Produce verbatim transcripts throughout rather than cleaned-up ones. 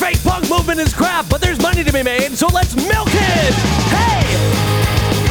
fake punk movement is crap, but there's money to be made, so let's milk it! Hey!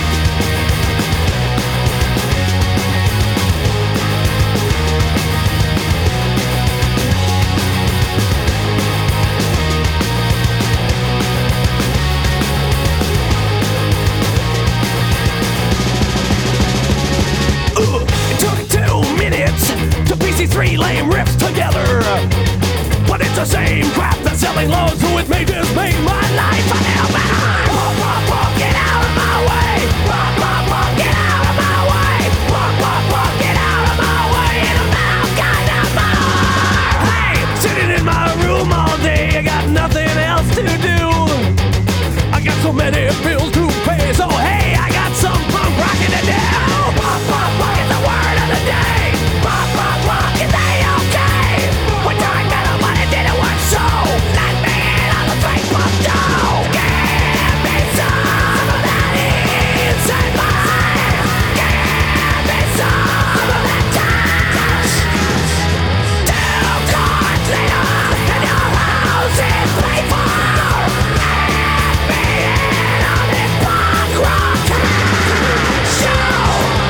Three lame riffs together, but it's the same crap that's selling loads, so it may just make my life a hell. But I'm punk, punk, punk, get out of my way. Punk, punk, punk, get out of my way. Punk, punk, punk, get out of my way. And I'm out kind of more. Hey, sitting in my room all day, I got nothing else to do. I got so many bills to pay, so hey, I got some punk rocking to do. Punk, punk, punk is the word of the day. Punk, punk, punk is A-okay. We're doing metal, but it didn't work, so let me in on the fake punk dough. Give me some of that inside mind. Give me some of that cash. Two cards later, and your house is paid for. Let me in on this punk rock show.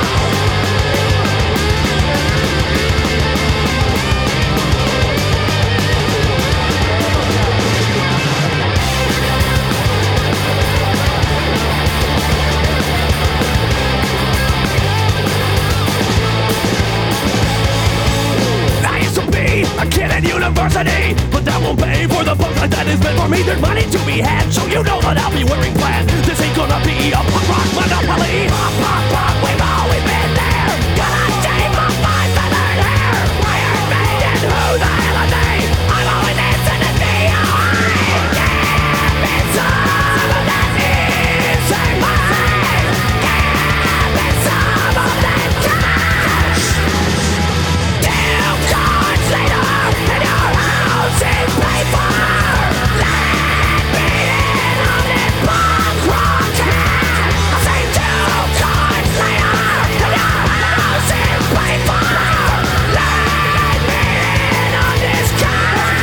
I used to be a kid at university, but that won't pay for the punk life that is meant for me. There's money to be had, so you know that I'll be wearing plaid. This ain't gonna be a punk rock monopoly. Punk, punk, punk, we've always been there. Gonna shave off my feathered hair. Iron Maiden, who the hell are they? I'm always dancing at the O I. Give me some of that insane mind. Give me some of that cash. Two cards later, and your house is paid for. Let me in on this punk rock hand. I say two cards later, and your house is paid for. Let me in on this cash.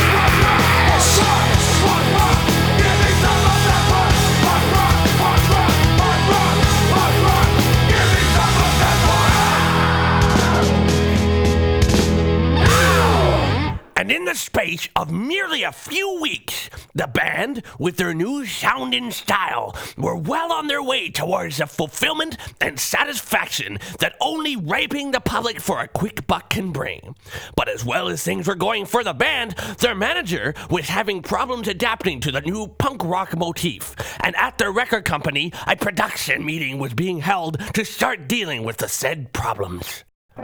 And in the space of merely a few weeks, the band, with their new sound and style, were well on their way towards the fulfillment and satisfaction that only raping the public for a quick buck can bring. But as well as things were going for the band, their manager was having problems adapting to the new punk rock motif. And at their record company, a production meeting was being held to start dealing with the said problems.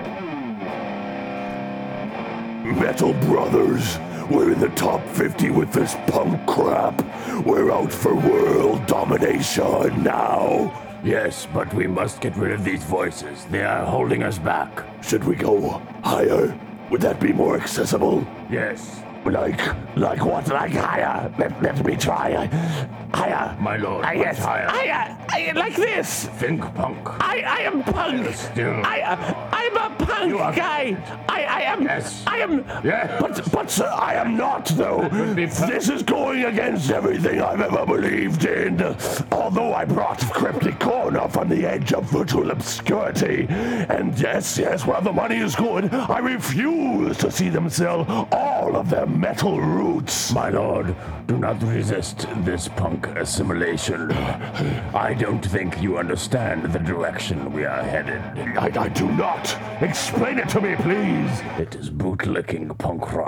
Metal Brothers, we're in the top fifty with this punk crap. We're out for world domination now. Yes, but we must get rid of these voices. They are holding us back. Should we go higher? Would that be more accessible? Yes. Like, like what? Like higher? Let, let me try. Higher. My lord, I, much yes, higher. Higher. I, like this. Think punk. I, I am punk. Still. I, uh, I'm a punk You are- guy. I, I am. Yes. I am. Yes. But, but sir, I am not though. would be punk. This is going against everything I've ever believed in. Although I brought Cryptic Corner from the edge of virtual obscurity, and yes, yes, while the money is good, I refuse to see them sell all of their metal roots. My lord, do not resist this punk assimilation. I don't think you understand the direction we are headed. I, I do not. Explain it to me, please. It is bootlicking punk rock.